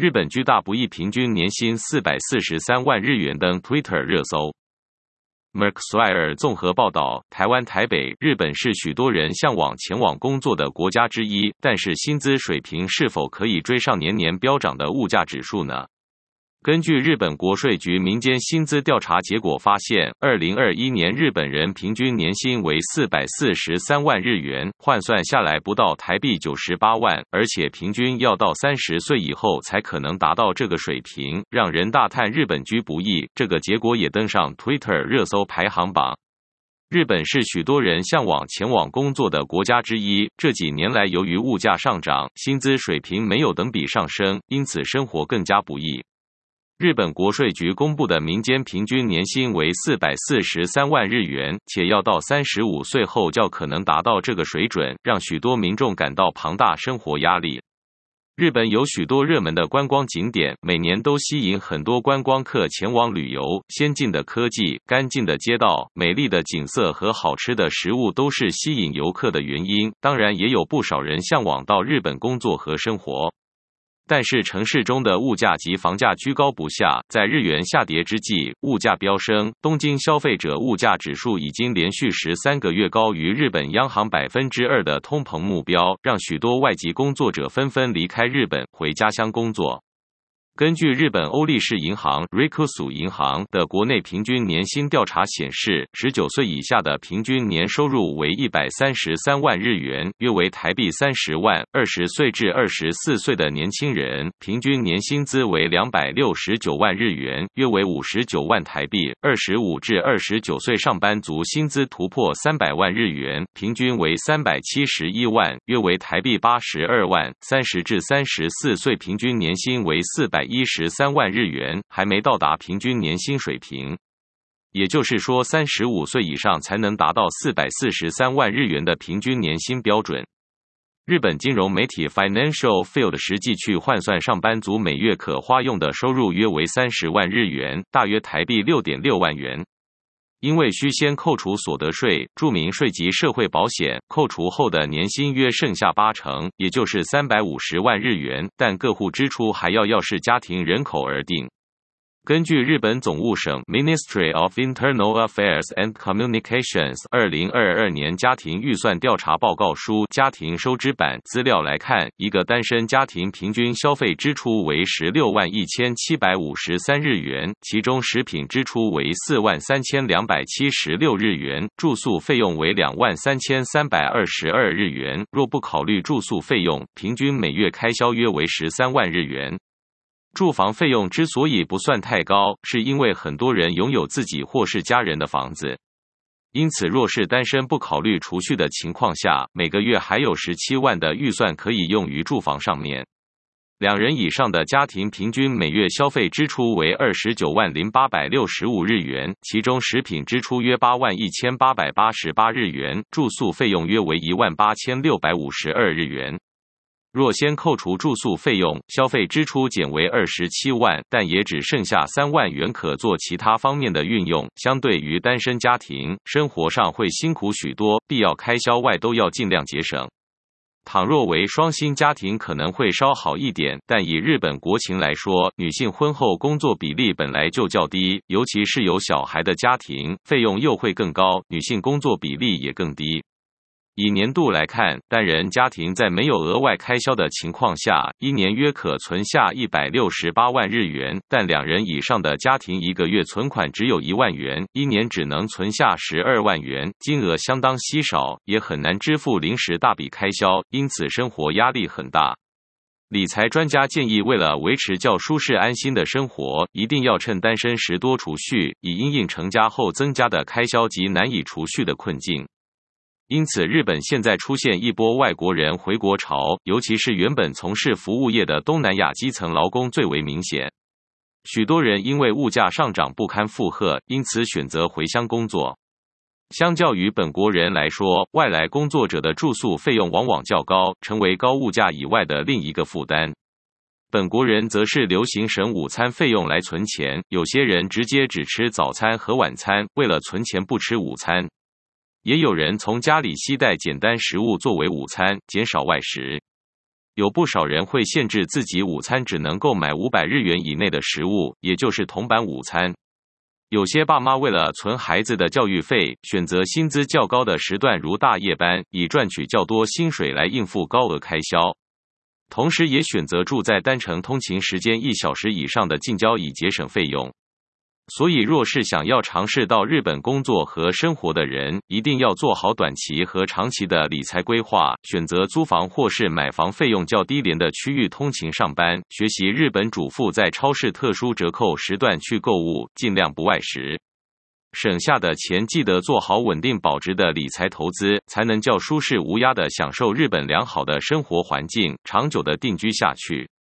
日本居大不易，平均年薪443万日元登 Twitter 热搜。Merkswire 综合报道，台湾台北、日本是许多人向往前往工作的国家之一，但是薪资水平是否可以追上年年飙涨的物价指数呢？根据日本国税局民间薪资调查结果发现，2021年日本人平均年薪为443万日元，换算下来不到台币98万，而且平均要到30岁以后才可能达到这个水平，让人大叹日本居不易。这个结果也登上 Twitter 热搜排行榜。日本是许多人向往前往工作的国家之一，这几年来由于物价上涨，薪资水平没有等比上升，因此生活更加不易。日本国税局公布的民间平均年薪为443万日元，且要到35岁后较可能达到这个水准，让许多民众感到庞大生活压力。日本有许多热门的观光景点，每年都吸引很多观光客前往旅游。先进的科技、干净的街道、美丽的景色和好吃的食物都是吸引游客的原因。当然，也有不少人向往到日本工作和生活。但是城市中的物价及房价居高不下，在日元下跌之际，物价飙升。东京消费者物价指数已经连续13个月高于日本央行2%的通膨目标，让许多外籍工作者纷纷离开日本回家乡工作。根据日本欧力士银行 Rikusu 银行的国内平均年薪调查显示，19岁以下的平均年收入为133万日元，约为台币30万；20岁至24岁的年轻人平均年薪资为269万日元，约为59万台币；25至29岁上班族薪资突破300万日元，平均为371万，约为台币82万；30至34岁平均年薪为413万日元，还没到达平均年薪水平。也就是说，35岁以上才能达到443万日元的平均年薪标准。日本金融媒体 Financial Field 实际去换算上班族每月可花用的收入约为30万日元，大约台币6.6万元。因为需先扣除所得税、住民税及社会保险，扣除后的年薪约剩下80%，也就是350万日元，但各户支出还要视家庭人口而定。根据日本总务省 Ministry of Internal Affairs and Communications 2022年家庭预算调查报告书家庭收支版资料来看，一个单身家庭平均消费支出为16万1753日元，其中食品支出为4万3276日元，住宿费用为2万3322日元。若不考虑住宿费用，平均每月开销约为13万日元。住房费用之所以不算太高，是因为很多人拥有自己或是家人的房子。因此，若是单身不考虑储蓄的情况下，每个月还有17万的预算可以用于住房上面。2人以上的家庭平均每月消费支出为29万0865日元，其中食品支出约8万1888日元，住宿费用约为1万8652日元。若先扣除住宿费用，消费支出减为27万，但也只剩下3万元可做其他方面的运用。相对于单身家庭，生活上会辛苦许多，必要开销外都要尽量节省。倘若为双薪家庭可能会稍好一点，但以日本国情来说，女性婚后工作比例本来就较低，尤其是有小孩的家庭，费用又会更高，女性工作比例也更低。以年度来看，单人家庭在没有额外开销的情况下，一年约可存下168万日元，但2人以上的家庭一个月存款只有1万元，一年只能存下12万元，金额相当稀少，也很难支付临时大笔开销，因此生活压力很大。理财专家建议，为了维持较舒适安心的生活，一定要趁单身时多储蓄，以因应成家后增加的开销及难以储蓄的困境。因此，日本现在出现一波外国人回国潮，尤其是原本从事服务业的东南亚基层劳工最为明显。许多人因为物价上涨不堪负荷，因此选择回乡工作。相较于本国人来说，外来工作者的住宿费用往往较高，成为高物价以外的另一个负担。本国人则是流行省午餐费用来存钱，有些人直接只吃早餐和晚餐，为了存钱不吃午餐。也有人从家里携带简单食物作为午餐，减少外食。 有不少人会限制自己午餐只能购买500日元以内的食物，也就是铜板午餐。有些爸妈为了存孩子的教育费，选择薪资较高的时段，如大夜班，以赚取较多薪水来应付高额开销。同时也选择住在单程通勤时间1小时以上的近郊，以节省费用。所以若是想要尝试到日本工作和生活的人，一定要做好短期和长期的理财规划，选择租房或是买房费用较低廉的区域通勤上班，学习日本主妇在超市特殊折扣时段去购物，尽量不外食。省下的钱记得做好稳定保值的理财投资，才能较舒适无压地享受日本良好的生活环境，长久地定居下去。